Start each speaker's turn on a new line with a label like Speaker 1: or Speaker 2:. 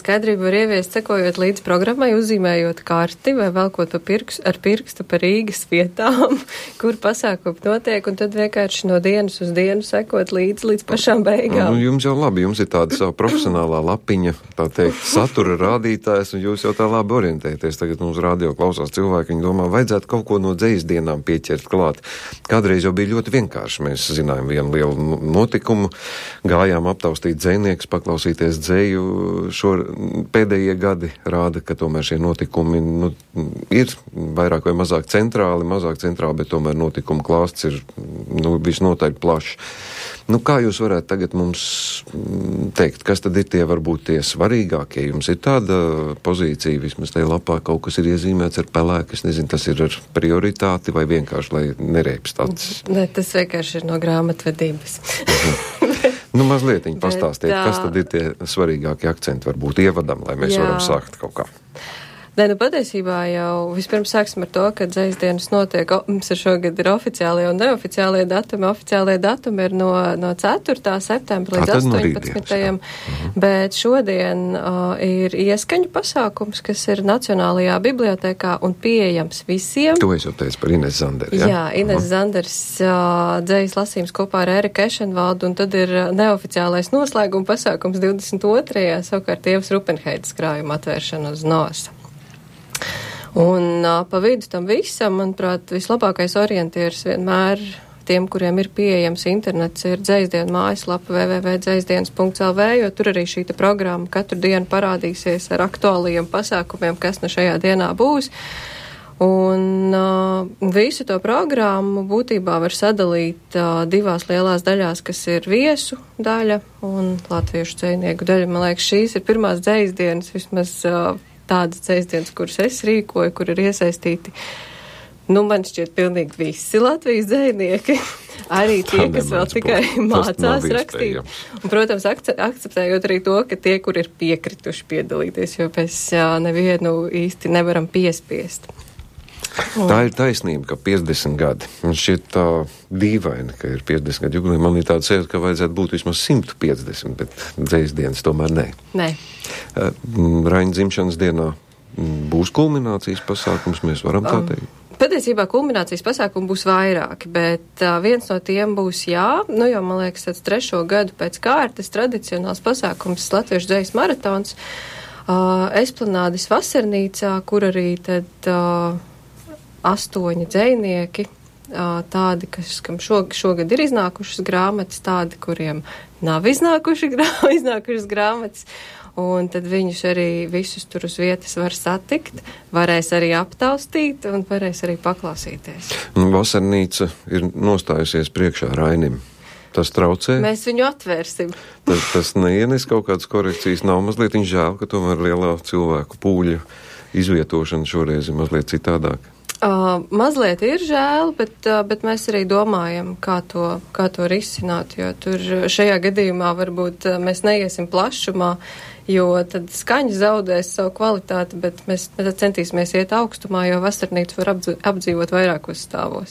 Speaker 1: Skaidrību var ieviest, sekojot līdz programmai, uzzīmējot karti vai velkot ar pirkstu pa Rīgas vietām, kur pasākumi notiek, un tad vienkārši no dienas uz dienu sekot līdz pašām beigām.
Speaker 2: Jums jau labi, jums ir tāda savu profesionālā lapiņa, tā teikt, satura rādītājs, un jūs jau tā labi orientēties. Tagad mums radio klausās cilvēki, viņi domā, vajadzētu kaut ko no dzejas dienām pieķert klāt. Kādreiz jau bija ļoti vienkārši. Mēs zinājām vienu lielu notikumu, gājām aptaustīt dzejniekus, paklausīties dzeju. Pēdējie gadi rāda, ka tomēr šie notikumi ir vairāk vai mazāk centrāli, bet tomēr notikumu klāsts ir visnotaļ plašs. Kā jūs varētu tagad mums teikt, kas tad ir tie varbūt tie svarīgākie? Jums ir tāda pozīcija, vismaz tajā lapā kaut kas ir iezīmēts ar pelēku, es nezinu, tas ir ar prioritāti vai vienkārši, lai nereibs tāds?
Speaker 1: Ne, tas vienkārši ir no grāmatvedības.
Speaker 2: Mazlietiņ pastāstiet, kas tad ir tie svarīgākie akcenti varbūt ievadam, lai mēs varam sākt kaut kā.
Speaker 1: Patiesībā jau vispirms sāksim ar to, ka dzejas dienas notiek, mums ar šogad ir oficiālie un neoficiālie datumi. Oficiālie datumi ir no 4. septembra līdz 18. Bet šodien ir ieskaņu pasākums, kas ir Nacionālajā bibliotēkā un pieejams visiem.
Speaker 2: To es jau teicu par Ines Zanderi, ja?
Speaker 1: Jā, Ines Zanders dzejas lasījums kopā ar Eriku Ešenvaldu, un tad ir neoficiālais noslēguma pasākums 22. savukārt Ievas Rupenheidas krājuma atvēršana uz Nosa. Un pa vidu tam visam, manuprāt, vislabākais orientieris vienmēr tiem, kuriem ir pieejams internets, ir dzejasdienu mājaslapa www.dzejasdienas.lv, jo tur arī šī programma katru dienu parādīsies ar aktuālajiem pasākumiem, kas šajā dienā būs. Un visu to programmu būtībā var sadalīt divās lielās daļās, kas ir viesu daļa un latviešu dzejnieku daļa. Man liekas, šīs ir pirmās dzejasdienas, vismaz tādas dzejasdienas, kuras es rīkoju, kur ir iesaistīti, man šķiet pilnīgi visi Latvijas dzejnieki, arī tie, kas vēl tikai mācās rakstīt. Un, protams, akceptējot arī to, ka tie, kur ir piekrituši piedalīties, jo mēs nevienu īsti nevaram piespiest.
Speaker 2: Tā ir taisnība, ka 50 gadi. Man šķiet tā dīvaini, ka ir 50 gadi jubileja. Man ir tāda sajūta, ka vajadzētu būt vismaz 150, bet dzejas dienas tomēr nē.
Speaker 1: Nē.
Speaker 2: Raņa dzimšanas dienā būs kulminācijas pasākums, mēs varam tā teikt?
Speaker 1: Patiesībā kulminācijas pasākumu būs vairāki, bet viens no tiem būs jau, man liekas, tāds 3. gadu pēc kārtas tradicionāls pasākums Latviešu dzejas maratons Esplanādes Vasarnīcā, kur arī tad 8 dzejnieki, tādi, kam šogad ir iznākušas grāmatas, tādi, kuriem nav iznākušas grāmatas, un tad viņus arī visus tur uz vietas var satikt, varēs arī aptaustīt un varēs arī paklausīties.
Speaker 2: Vasarnīca ir nostājusies priekšā Rainim. Tas traucē?
Speaker 1: Mēs viņu atvērsim.
Speaker 2: Tas neienes kaut kādas korekcijas, nav mazliet žēl, ka tomēr lielā cilvēku pūļa izvietošana šoreiz ir mazliet citādāk.
Speaker 1: Mazliet ir žēl, bet mēs arī domājam, kā to risināt, jo tur šajā gadījumā varbūt mēs neiesim plašumā, jo tad skaņa zaudēs savu kvalitāti, bet mēs centīsimies iet augstumā, jo vasarnīcu var apdzīvot vairākos stāvos.